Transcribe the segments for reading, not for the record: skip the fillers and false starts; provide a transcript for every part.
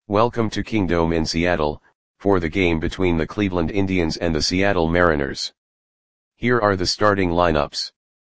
Welcome to Kingdome in Seattle, for the game between the Cleveland Indians and the Seattle Mariners. Here are the starting lineups.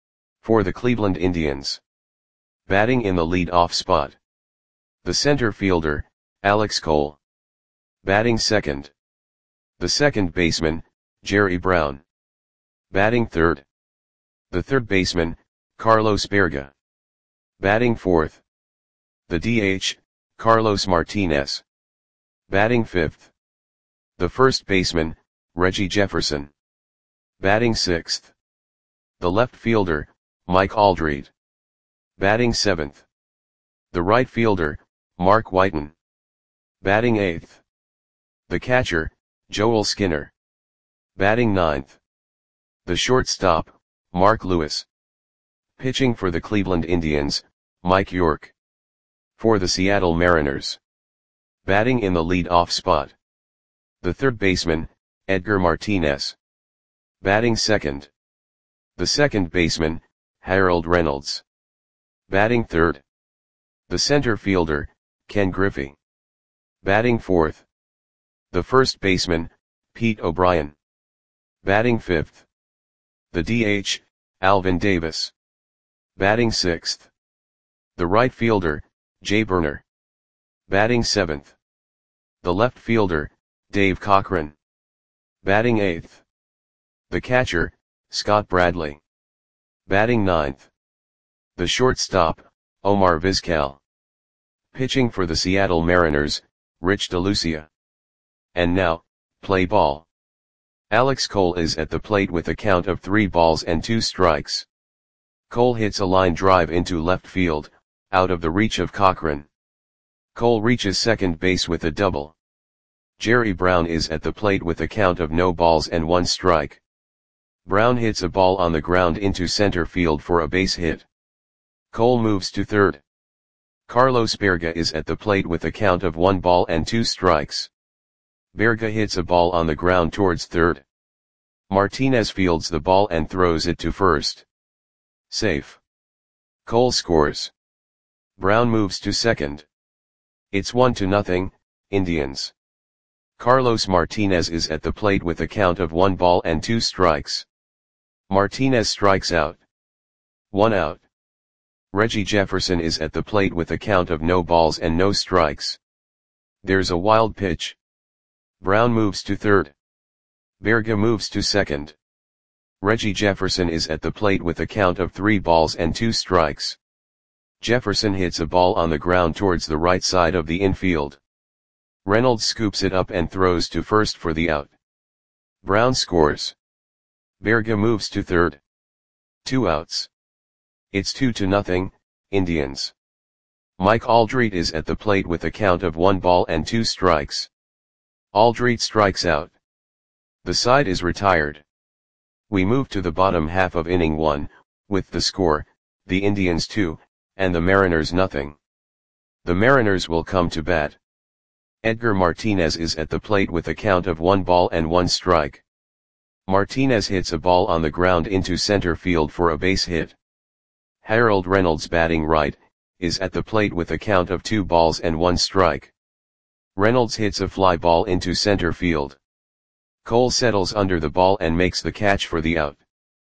For the Cleveland Indians. Batting in the lead-off spot. The center fielder, Alex Cole. Batting second. The second baseman, Jerry Brown. Batting third. The third baseman, Carlos Baerga. Batting fourth. The DH, Carlos Martinez. Batting fifth. The first baseman, Reggie Jefferson. Batting sixth. The left fielder, Mike Aldrete. Batting seventh. The right fielder, Mark Whiten. Batting eighth. The catcher, Joel Skinner. Batting ninth. The shortstop, Mark Lewis. Pitching for the Cleveland Indians, Mike York. For the Seattle Mariners. Batting in the lead-off spot. The third baseman, Edgar Martinez. Batting second. The second baseman, Harold Reynolds. Batting third. The center fielder, Ken Griffey. Batting fourth. The first baseman, Pete O'Brien. Batting fifth. The DH, Alvin Davis. Batting sixth. The right fielder, Jay Burner. Batting seventh. The left fielder, Dave Cochran. Batting eighth. The catcher, Scott Bradley. Batting ninth. The shortstop, Omar Vizquel. Pitching for the Seattle Mariners, Rich DeLucia. And now, play ball. Alex Cole is at the plate with a count of 3 balls and 2 strikes. Cole hits a line drive into left field, out of the reach of Cochran. Cole reaches second base with a double. Jerry Brown is at the plate with a count of no balls and 1 strike. Brown hits a ball on the ground into center field for a base hit. Cole moves to third. Carlos Baerga is at the plate with a count of 1 ball and 2 strikes. Baerga hits a ball on the ground towards third. Martinez fields the ball and throws it to first. Safe. Cole scores. Brown moves to second. It's 1-0, Indians. Carlos Martinez is at the plate with a count of 1 ball and 2 strikes. Martinez strikes out. 1 out. Reggie Jefferson is at the plate with a count of no balls and no strikes. There's a wild pitch. Brown moves to third. Baerga moves to second. Reggie Jefferson is at the plate with a count of 3 balls and 2 strikes. Jefferson hits a ball on the ground towards the right side of the infield. Reynolds scoops it up and throws to first for the out. Brown scores. Baerga moves to third. 2 outs. It's 2-0, Indians. Mike Aldrete is at the plate with a count of 1 ball and 2 strikes. Aldrete strikes out. The side is retired. We move to the bottom half of inning 1, with the score, the Indians 2, and the Mariners 0. The Mariners will come to bat. Edgar Martinez is at the plate with a count of 1 ball and 1 strike. Martinez hits a ball on the ground into center field for a base hit. Harold Reynolds, batting right, is at the plate with a count of 2 balls and 1 strike. Reynolds hits a fly ball into center field. Cole settles under the ball and makes the catch for the out.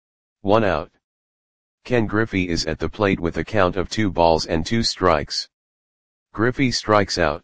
1 out. Ken Griffey is at the plate with a count of 2 balls and 2 strikes. Griffey strikes out.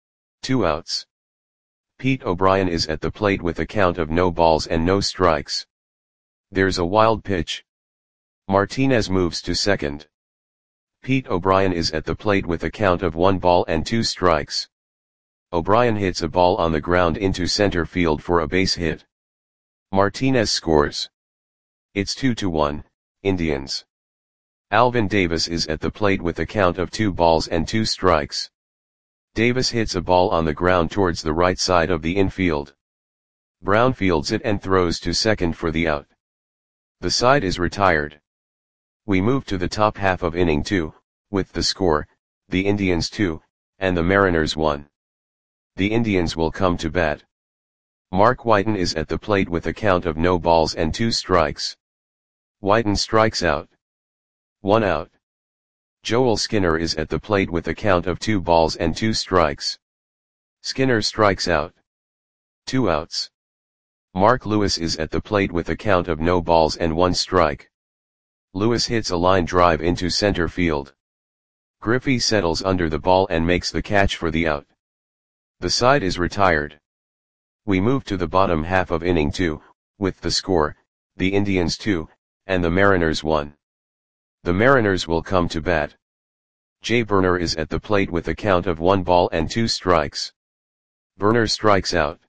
2 outs. Pete O'Brien is at the plate with a count of no balls and no strikes. There's a wild pitch. Martinez moves to second. Pete O'Brien is at the plate with a count of 1 ball and 2 strikes. O'Brien hits a ball on the ground into center field for a base hit. Martinez scores. It's 2-1, Indians. Alvin Davis is at the plate with a count of 2 balls and 2 strikes. Davis hits a ball on the ground towards the right side of the infield. Brown fields it and throws to second for the out. The side is retired. We move to the top half of inning 2, with the score, the Indians 2, and the Mariners 1. The Indians will come to bat. Mark Whiten is at the plate with a count of no balls and 2 strikes. Whiten strikes out. 1 out. Joel Skinner is at the plate with a count of 2 balls and 2 strikes. Skinner strikes out. 2 outs. Mark Lewis is at the plate with a count of no balls and 1 strike. Lewis hits a line drive into center field. Griffey settles under the ball and makes the catch for the out. The side is retired. We move to the bottom half of inning 2, with the score, the Indians 2, and the Mariners 1. The Mariners will come to bat. Jay Burner is at the plate with a count of 1 ball and 2 strikes. Burner strikes out.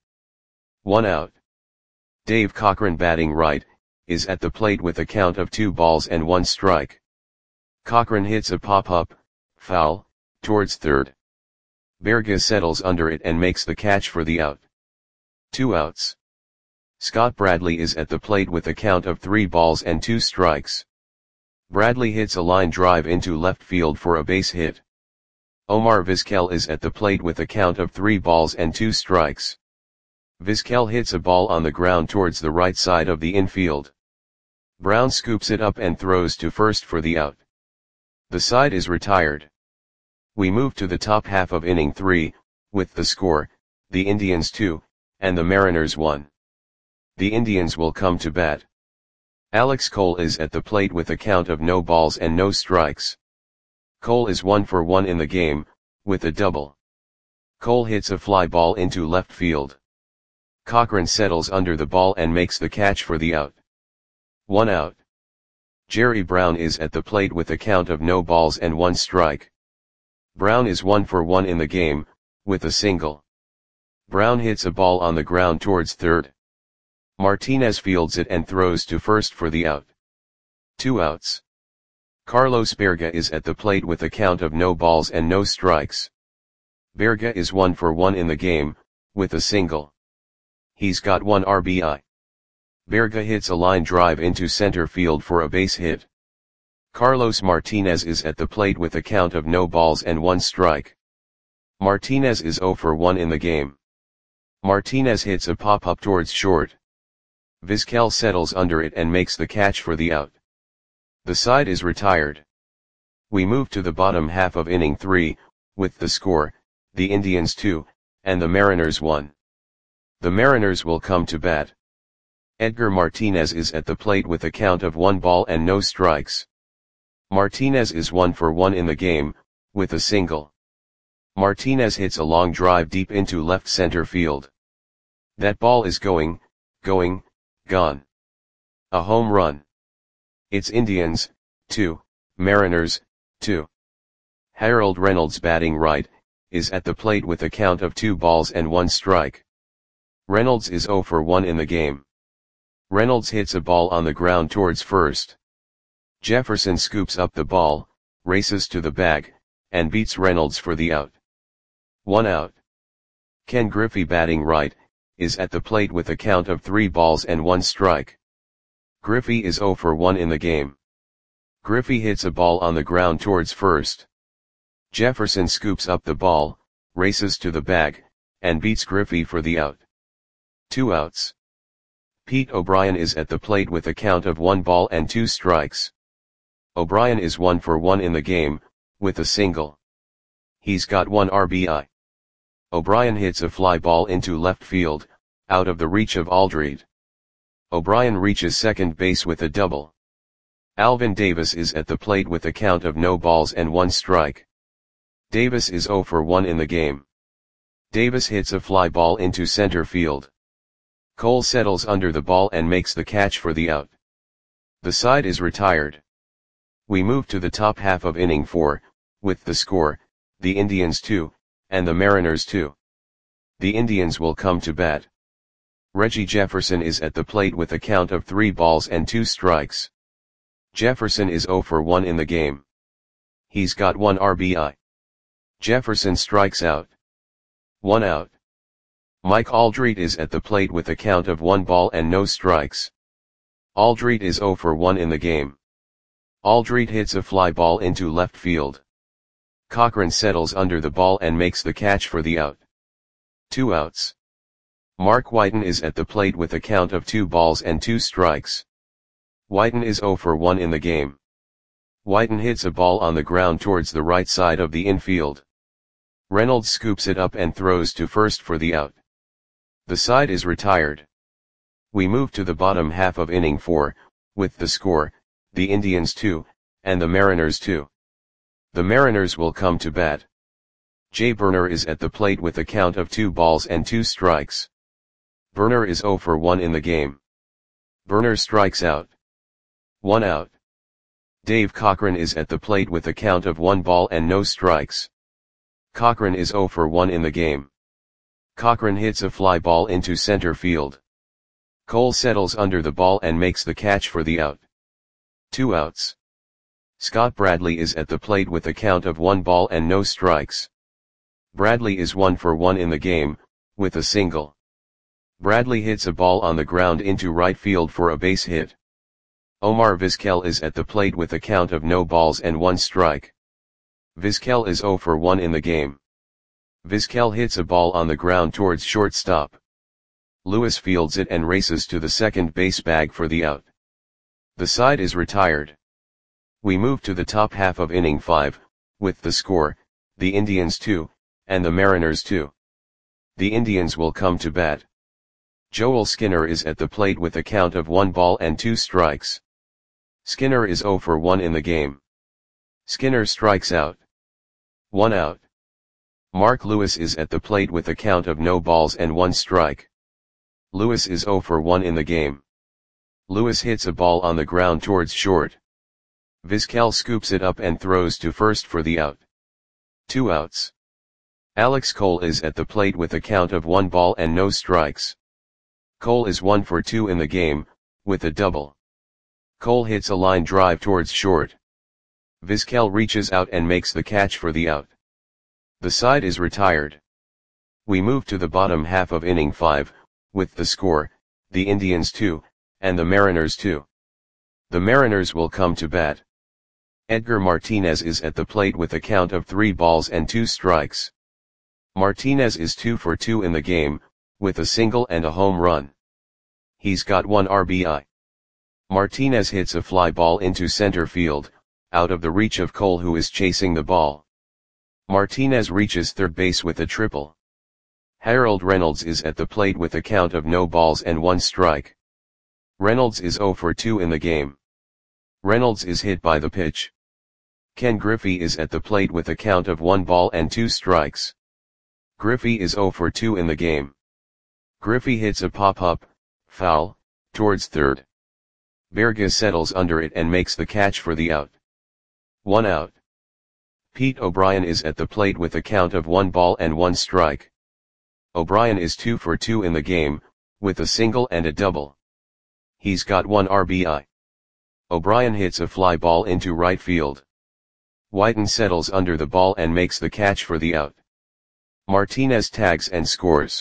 1 out. Dave Cochran, batting right, is at the plate with a count of 2 balls and 1 strike. Cochran hits a pop-up, foul, towards third. Berga settles under it and makes the catch for the out. 2 outs. Scott Bradley is at the plate with a count of 3 balls and 2 strikes. Bradley hits a line drive into left field for a base hit. Omar Vizquel is at the plate with a count of 3 balls and 2 strikes. Vizquel hits a ball on the ground towards the right side of the infield. Brown scoops it up and throws to first for the out. The side is retired. We move to the top half of inning 3, with the score, the Indians 2, and the Mariners 1. The Indians will come to bat. Alex Cole is at the plate with a count of no balls and no strikes. Cole is 1 for 1 in the game, with a double. Cole hits a fly ball into left field. Cochran settles under the ball and makes the catch for the out. 1 out. Jerry Brown is at the plate with a count of no balls and 1 strike. Brown is 1 for 1 in the game, with a single. Brown hits a ball on the ground towards third. Martinez fields it and throws to first for the out. 2 outs. Carlos Berga is at the plate with a count of no balls and no strikes. Berga is 1 for 1 in the game, with a single. He's got 1 RBI. Berga hits a line drive into center field for a base hit. Carlos Martinez is at the plate with a count of no balls and 1 strike. Martinez is 0 for 1 in the game. Martinez hits a pop-up towards short. Vizquel settles under it and makes the catch for the out. The side is retired. We move to the bottom half of inning 3, with the score, the Indians 2, and the Mariners 1. The Mariners will come to bat. Edgar Martinez is at the plate with a count of 1 ball and no strikes. Martinez is 1 for 1 in the game, with a single. Martinez hits a long drive deep into left center field. That ball is going, gone. A home run. It's Indians, 2, Mariners, 2. Harold Reynolds, batting right, is at the plate with a count of 2 balls and 1 strike. Reynolds is 0 for 1 in the game. Reynolds hits a ball on the ground towards first. Jefferson scoops up the ball, races to the bag, and beats Reynolds for the out. 1 out. Ken Griffey, batting right, is at the plate with a count of 3 balls and 1 strike. Griffey is 0 for 1 in the game. Griffey hits a ball on the ground towards first. Jefferson scoops up the ball, races to the bag, and beats Griffey for the out. 2 outs. Pete O'Brien is at the plate with a count of 1 ball and 2 strikes. O'Brien is 1 for 1 in the game, with a single. He's got 1 RBI. O'Brien hits a fly ball into left field, out of the reach of Aldred. O'Brien reaches second base with a double. Alvin Davis is at the plate with a count of no balls and 1 strike. Davis is 0 for 1 in the game. Davis hits a fly ball into center field. Cole settles under the ball and makes the catch for the out. The side is retired. We move to the top half of inning 4, with the score, the Indians 2, and the Mariners 2. The Indians will come to bat. Reggie Jefferson is at the plate with a count of 3 balls and 2 strikes. Jefferson is 0 for 1 in the game. He's got 1 RBI. Jefferson strikes out. 1 out. Mike Aldred is at the plate with a count of 1 ball and no strikes. Aldred is 0 for 1 in the game. Aldred hits a fly ball into left field. Cochran settles under the ball and makes the catch for the out. 2 outs. Mark Whiten is at the plate with a count of 2 balls and 2 strikes. Whiten is 0 for 1 in the game. Whiten hits a ball on the ground towards the right side of the infield. Reynolds scoops it up and throws to first for the out. The side is retired. We move to the bottom half of inning 4, with the score, the Indians 2, and the Mariners 2. The Mariners will come to bat. Jay Burner is at the plate with a count of 2 balls and 2 strikes. Burner is 0 for 1 in the game. Burner strikes out. 1 out. Dave Cochran is at the plate with a count of 1 ball and no strikes. Cochran is 0 for 1 in the game. Cochran hits a fly ball into center field. Cole settles under the ball and makes the catch for the out. 2 outs. Scott Bradley is at the plate with a count of 1 ball and no strikes. Bradley is 1 for 1 in the game, with a single. Bradley hits a ball on the ground into right field for a base hit. Omar Vizquel is at the plate with a count of no balls and 1 strike. Vizquel is 0 for 1 in the game. Vizquel hits a ball on the ground towards shortstop. Lewis fields it and races to the second base bag for the out. The side is retired. We move to the top half of inning 5, with the score, the Indians 2, and the Mariners 2. The Indians will come to bat. Joel Skinner is at the plate with a count of 1 ball and 2 strikes. Skinner is 0 for 1 in the game. Skinner strikes out. 1 out. Mark Lewis is at the plate with a count of no balls and 1 strike. Lewis is 0 for 1 in the game. Lewis hits a ball on the ground towards short. Vizquel scoops it up and throws to first for the out. 2 outs. Alex Cole is at the plate with a count of 1 ball and no strikes. Cole is 1 for 2 in the game, with a double. Cole hits a line drive towards short. Vizquel reaches out and makes the catch for the out. The side is retired. We move to the bottom half of inning 5, with the score, the Indians 2, and the Mariners 2. The Mariners will come to bat. Edgar Martinez is at the plate with a count of 3 balls and 2 strikes. Martinez is 2 for 2 in the game, with a single and a home run. He's got 1 RBI. Martinez hits a fly ball into center field, out of the reach of Cole, who is chasing the ball. Martinez reaches third base with a triple. Harold Reynolds is at the plate with a count of no balls and 1 strike. Reynolds is 0 for 2 in the game. Reynolds is hit by the pitch. Ken Griffey is at the plate with a count of 1 ball and 2 strikes. Griffey is 0 for 2 in the game. Griffey hits a pop-up, foul, towards third. Berga settles under it and makes the catch for the out. 1 out. Pete O'Brien is at the plate with a count of 1 ball and 1 strike. O'Brien is 2 for 2 in the game, with a single and a double. He's got 1 RBI. O'Brien hits a fly ball into right field. Whiten settles under the ball and makes the catch for the out. Martinez tags and scores.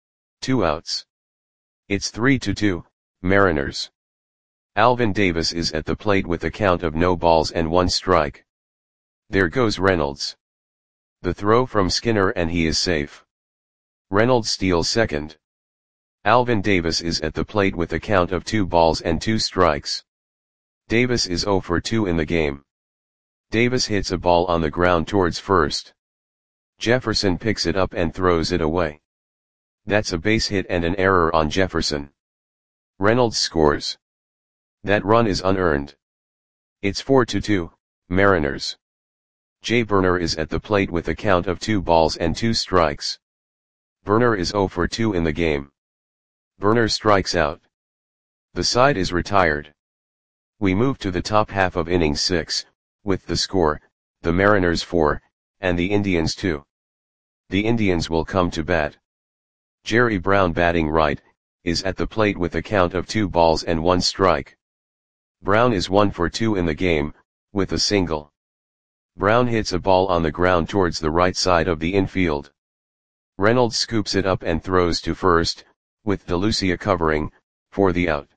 2 outs. It's 3-2, Mariners. Alvin Davis is at the plate with a count of no balls and 1 strike. There goes Reynolds. The throw from Skinner and he is safe. Reynolds steals second. Alvin Davis is at the plate with a count of 2 balls and 2 strikes. Davis is 0 for 2 in the game. Davis hits a ball on the ground towards first. Jefferson picks it up and throws it away. That's a base hit and an error on Jefferson. Reynolds scores. That run is unearned. It's 4-2, Mariners. Jay Burner is at the plate with a count of 2 balls and 2 strikes. Burner is 0 for 2 in the game. Burner strikes out. The side is retired. We move to the top half of inning 6, with the score, the Mariners 4, and the Indians 2. The Indians will come to bat. Jerry Brown, batting right, is at the plate with a count of 2 balls and 1 strike. Brown is 1 for 2 in the game, with a single. Brown hits a ball on the ground towards the right side of the infield. Reynolds scoops it up and throws to first, with DeLucia covering, for the out.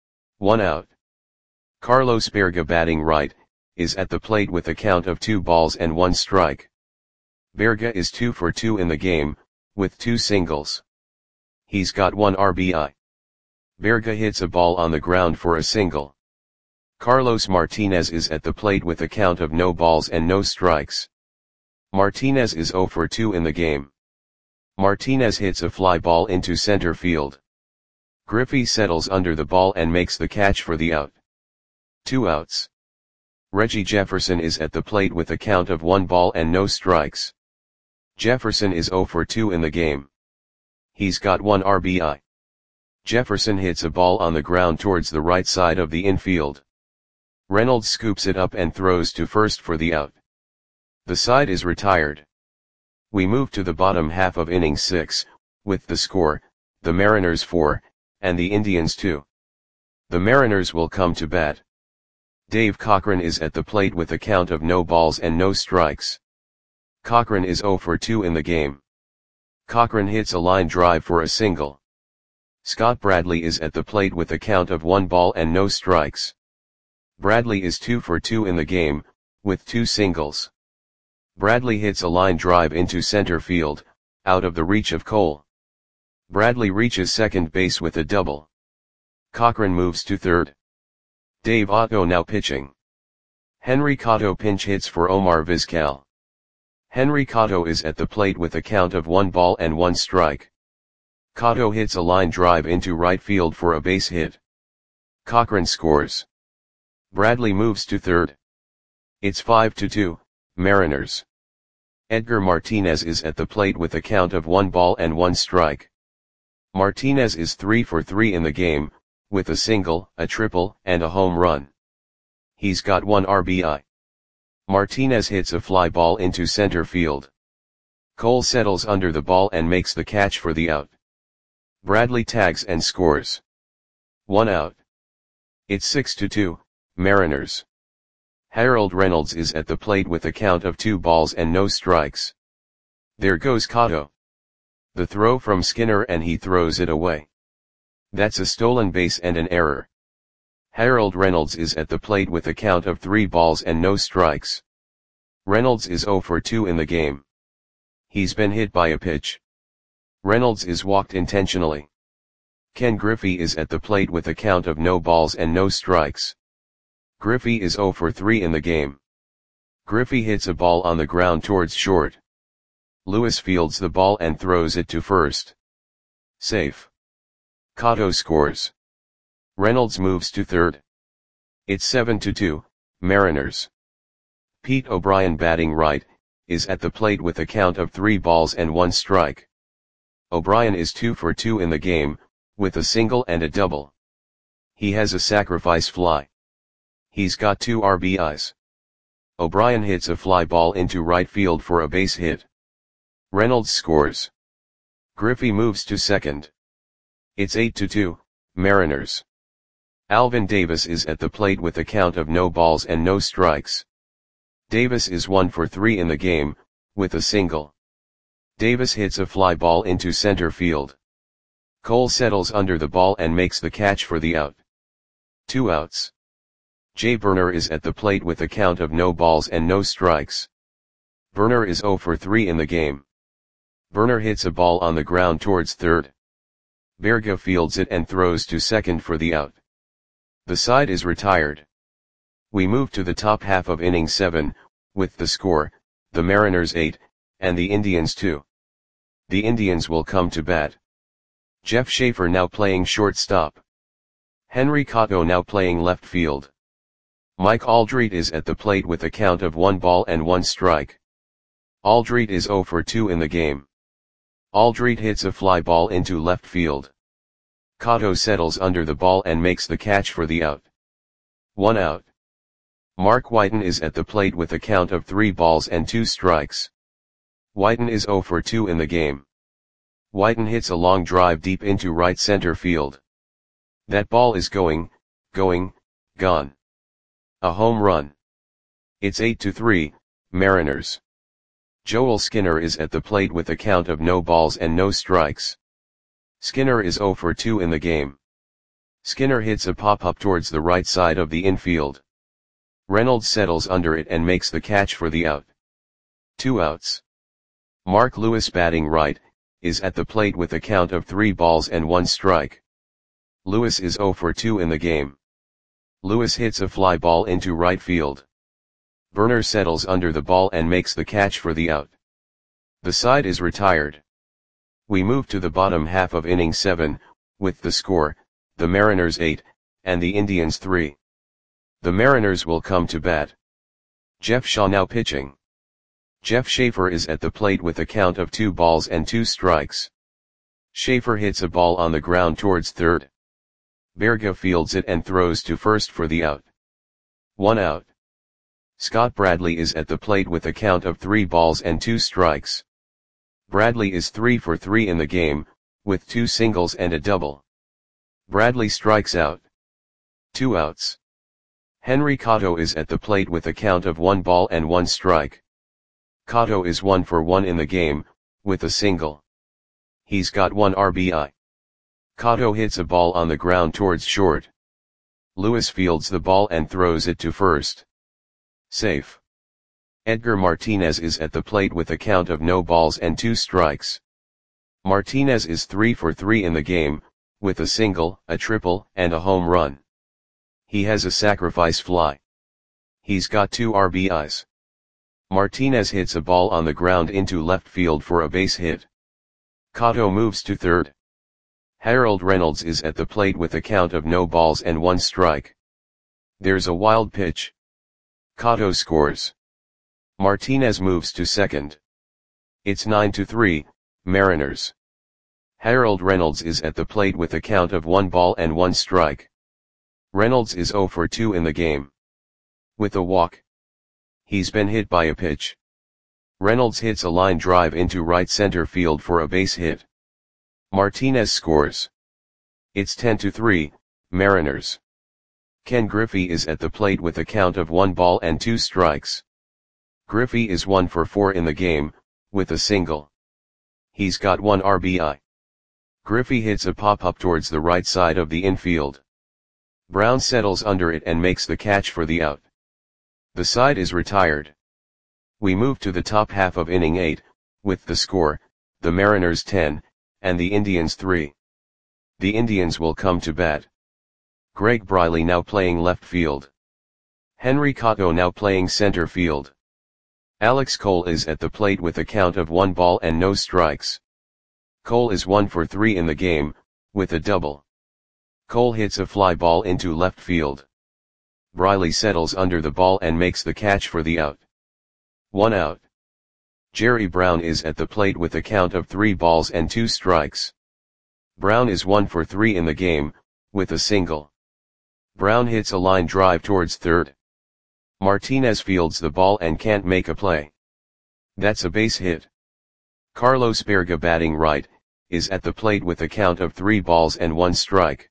1 out. Carlos Berga, batting right, is at the plate with a count of 2 balls and 1 strike. Berga is 2 for 2 in the game, with 2 singles. He's got 1 RBI. Berga hits a ball on the ground for a single. Carlos Martinez is at the plate with a count of no balls and no strikes. Martinez is 0 for 2 in the game. Martinez hits a fly ball into center field. Griffey settles under the ball and makes the catch for the out. 2 outs. Reggie Jefferson is at the plate with a count of 1 ball and no strikes. Jefferson is 0 for 2 in the game. He's got 1 RBI. Jefferson hits a ball on the ground towards the right side of the infield. Reynolds scoops it up and throws to first for the out. The side is retired. We move to the bottom half of inning 6, with the score, the Mariners 4, and the Indians 2. The Mariners will come to bat. Dave Cochran is at the plate with a count of no balls and no strikes. Cochran is 0 for 2 in the game. Cochran hits a line drive for a single. Scott Bradley is at the plate with a count of 1 ball and no strikes. Bradley is 2 for 2 in the game, with 2 singles. Bradley hits a line drive into center field, out of the reach of Cole. Bradley reaches second base with a double. Cochran moves to third. Dave Otto now pitching. Henry Cotto pinch hits for Omar Vizquel. Henry Cotto is at the plate with a count of 1 ball and 1 strike. Cotto hits a line drive into right field for a base hit. Cochran scores. Bradley moves to third. It's 5-2, Mariners. Edgar Martinez is at the plate with a count of 1 ball and 1 strike. Martinez is 3 for 3 in the game, with a single, a triple, and a home run. He's got 1 RBI. Martinez hits a fly ball into center field. Cole settles under the ball and makes the catch for the out. Bradley tags and scores. 1 out. It's 6-2, Mariners. Harold Reynolds is at the plate with a count of 2 balls and no strikes. There goes Cotto. The throw from Skinner and he throws it away. That's a stolen base and an error. Harold Reynolds is at the plate with a count of 3 balls and no strikes. Reynolds is 0 for 2 in the game. He's been hit by a pitch. Reynolds is walked intentionally. Ken Griffey is at the plate with a count of no balls and no strikes. Griffey is 0 for 3 in the game. Griffey hits a ball on the ground towards short. Lewis fields the ball and throws it to first. Safe. Cotto scores. Reynolds moves to third. It's 7-2, Mariners. Pete O'Brien batting right, is at the plate with a count of 3 balls and 1 strike. O'Brien is 2 for 2 in the game, with a single and a double. He has a sacrifice fly. He's got 2 RBIs. O'Brien hits a fly ball into right field for a base hit. Reynolds scores. Griffey moves to second. It's 8-2, Mariners. Alvin Davis is at the plate with a count of no balls and no strikes. Davis is 1 for 3 in the game, with a single. Davis hits a fly ball into center field. Cole settles under the ball and makes the catch for the out. 2 outs. Jay Burner is at the plate with a count of no balls and no strikes. Burner is 0 for 3 in the game. Burner hits a ball on the ground towards third. Berga fields it and throws to second for the out. The side is retired. We move to the top half of inning 7, with the score, the Mariners 8, and the Indians 2. The Indians will come to bat. Jeff Schaefer now playing shortstop. Henry Cotto now playing left field. Mike Aldrete is at the plate with a count of 1 ball and 1 strike. Aldrete is 0 for 2 in the game. Aldrete hits a fly ball into left field. Cotto settles under the ball and makes the catch for the out. 1 out. Mark Whiten is at the plate with a count of 3 balls and 2 strikes. Whiten is 0 for 2 in the game. Whiten hits a long drive deep into right center field. That ball is gone. A home run. It's 8-3, Mariners. Joel Skinner is at the plate with a count of no balls and no strikes. Skinner is 0 for 2 in the game. Skinner hits a pop-up towards the right side of the infield. Reynolds settles under it and makes the catch for the out. 2 outs. Mark Lewis batting right, is at the plate with a count of 3 balls and 1 strike. Lewis is 0 for 2 in the game. Lewis hits a fly ball into right field. Burner settles under the ball and makes the catch for the out. The side is retired. We move to the bottom half of inning 7, with the score, the Mariners 8, and the Indians 3. The Mariners will come to bat. Jeff Shaw now pitching. Jeff Schaefer is at the plate with a count of 2 balls and 2 strikes. Schaefer hits a ball on the ground towards third. Berga fields it and throws to first for the out. 1 out. Scott Bradley is at the plate with a count of 3 balls and 2 strikes. Bradley is 3 for 3 in the game, with 2 singles and a double. Bradley strikes out. 2 outs. Henry Cotto is at the plate with a count of 1 ball and 1 strike. Cotto is 1 for 1 in the game, with a single. He's got 1 RBI. Cotto hits a ball on the ground towards short. Lewis fields the ball and throws it to first. Safe. Edgar Martinez is at the plate with a count of no balls and 2 strikes. Martinez is 3 for 3 in the game, with a single, a triple, and a home run. He has a sacrifice fly. He's got 2 RBIs. Martinez hits a ball on the ground into left field for a base hit. Cotto moves to third. Harold Reynolds is at the plate with a count of no balls and 1 strike. There's a wild pitch. Cotto scores. Martinez moves to second. It's 9-3, Mariners. Harold Reynolds is at the plate with a count of 1 ball and 1 strike. Reynolds is 0 for 2 in the game. With a walk. He's been hit by a pitch. Reynolds hits a line drive into right center field for a base hit. Martinez scores. It's 10-3, Mariners. Ken Griffey is at the plate with a count of 1 ball and 2 strikes. Griffey is 1 for 4 in the game, with a single. He's got 1 RBI. Griffey hits a pop-up towards the right side of the infield. Brown settles under it and makes the catch for the out. The side is retired. We move to the top half of inning 8, with the score, the Mariners 10, and the Indians 3. The Indians will come to bat. Greg Briley now playing left field. Henry Cotto now playing center field. Alex Cole is at the plate with a count of 1 ball and no strikes. Cole is 1 for 3 in the game, with a double. Cole hits a fly ball into left field. Briley settles under the ball and makes the catch for the out. 1 out. Jerry Brown is at the plate with a count of 3 balls and 2 strikes. Brown is 1 for 3 in the game, with a single. Brown hits a line drive towards third. Martinez fields the ball and can't make a play. That's a base hit. Carlos Berga, batting right, is at the plate with a count of 3 balls and 1 strike.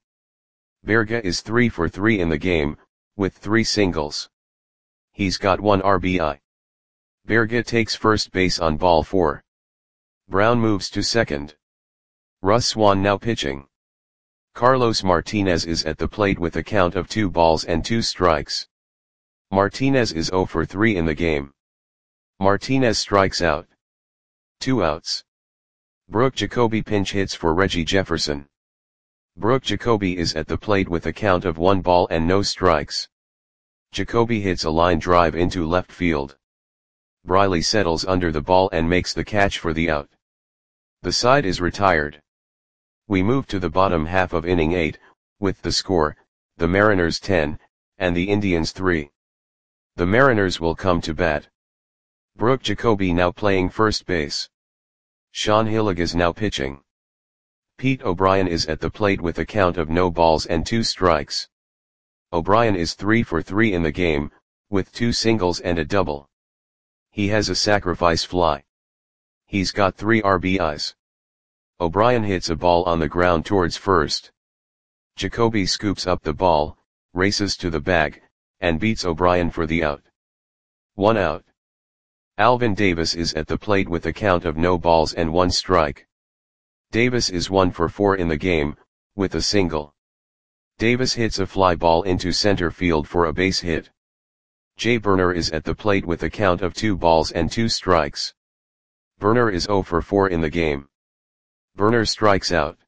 Berga is 3 for 3 in the game, with 3 singles. He's got 1 RBI. Berga takes first base on ball 4. Brown moves to second. Russ Swan now pitching. Carlos Martinez is at the plate with a count of 2 balls and 2 strikes. Martinez is 0 for 3 in the game. Martinez strikes out. 2 outs. Brooke Jacoby pinch hits for Reggie Jefferson. Brooke Jacoby is at the plate with a count of 1 ball and no strikes. Jacoby hits a line drive into left field. Briley settles under the ball and makes the catch for the out. The side is retired. We move to the bottom half of inning 8, with the score, the Mariners 10, and the Indians 3. The Mariners will come to bat. Brooke Jacoby now playing first base. Sean Hilligas now pitching. Pete O'Brien is at the plate with a count of no balls and 2 strikes. O'Brien is 3 for 3 in the game, with 2 singles and a double. He has a sacrifice fly. He's got 3 RBIs. O'Brien hits a ball on the ground towards first. Jacoby scoops up the ball, races to the bag, and beats O'Brien for the out. 1 out. Alvin Davis is at the plate with a count of no balls and 1 strike. Davis is 1 for 4 in the game, with a single. Davis hits a fly ball into center field for a base hit. Jay Burner is at the plate with a count of 2 balls and 2 strikes. Burner is 0 for 4 in the game. Burner strikes out.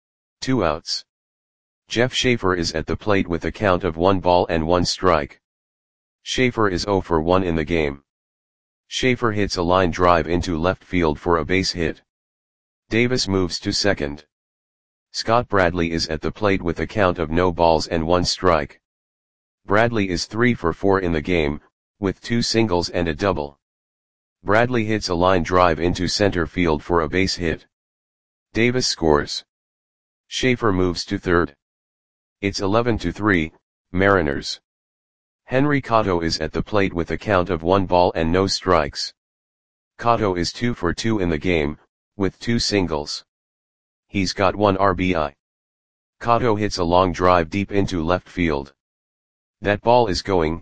2 outs. Jeff Schaefer is at the plate with a count of 1 ball and 1 strike. Schaefer is 0 for 1 in the game. Schaefer hits a line drive into left field for a base hit. Davis moves to second. Scott Bradley is at the plate with a count of no balls and 1 strike. Bradley is 3 for 4 in the game, with 2 singles and a double. Bradley hits a line drive into center field for a base hit. Davis scores. Schaefer moves to third. It's 11-3, Mariners. Henry Cotto is at the plate with a count of 1 ball and no strikes. Cotto is 2 for 2 in the game, with 2 singles. He's got 1 RBI. Cotto hits a long drive deep into left field. That ball is gone.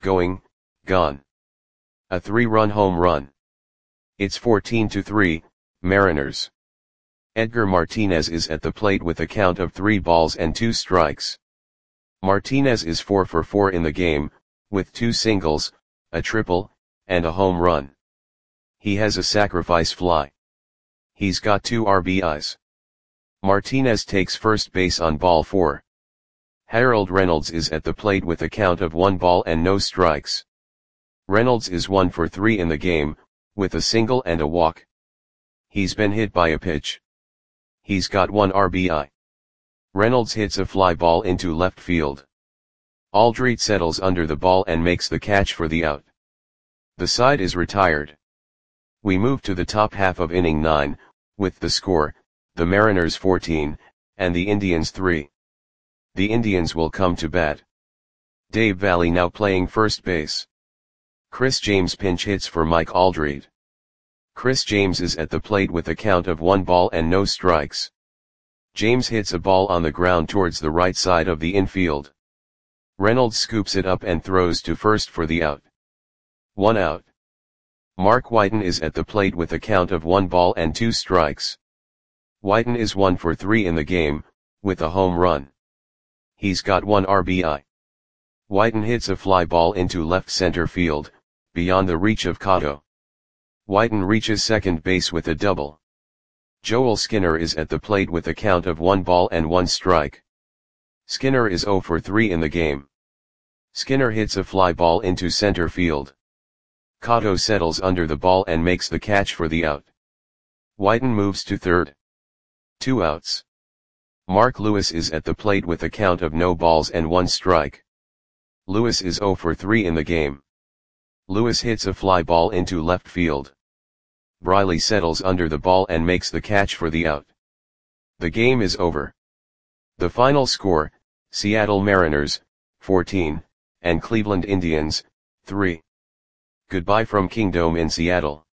A 3-run home run. It's 14-3, Mariners. Edgar Martinez is at the plate with a count of 3 balls and 2 strikes. Martinez is 4 for 4 in the game, with 2 singles, a triple, and a home run. He has a sacrifice fly. He's got 2 RBIs. Martinez takes first base on ball 4. Harold Reynolds is at the plate with a count of 1 ball and no strikes. Reynolds is 1 for 3 in the game, with a single and a walk. He's been hit by a pitch. He's got 1 RBI. Reynolds hits a fly ball into left field. Aldrete settles under the ball and makes the catch for the out. The side is retired. We move to the top half of inning 9, with the score, the Mariners 14, and the Indians 3. The Indians will come to bat. Dave Valle now playing first base. Chris James pinch hits for Mike Aldrete. Chris James is at the plate with a count of 1 ball and no strikes. James hits a ball on the ground towards the right side of the infield. Reynolds scoops it up and throws to first for the out. 1 out. Mark Whiten is at the plate with a count of 1 ball and 2 strikes. Whiten is 1 for 3 in the game, with a home run. He's got 1 RBI. Whiten hits a fly ball into left center field, beyond the reach of Cotto. Whiten reaches second base with a double. Joel Skinner is at the plate with a count of 1 ball and 1 strike. Skinner is 0 for 3 in the game. Skinner hits a fly ball into center field. Cotto settles under the ball and makes the catch for the out. Whiten moves to third. 2 outs. Mark Lewis is at the plate with a count of no balls and 1 strike. Lewis is 0 for 3 in the game. Lewis hits a fly ball into left field. Briley settles under the ball and makes the catch for the out. The game is over. The final score, Seattle Mariners, 14, and Cleveland Indians, 3. Goodbye from Kingdome in Seattle.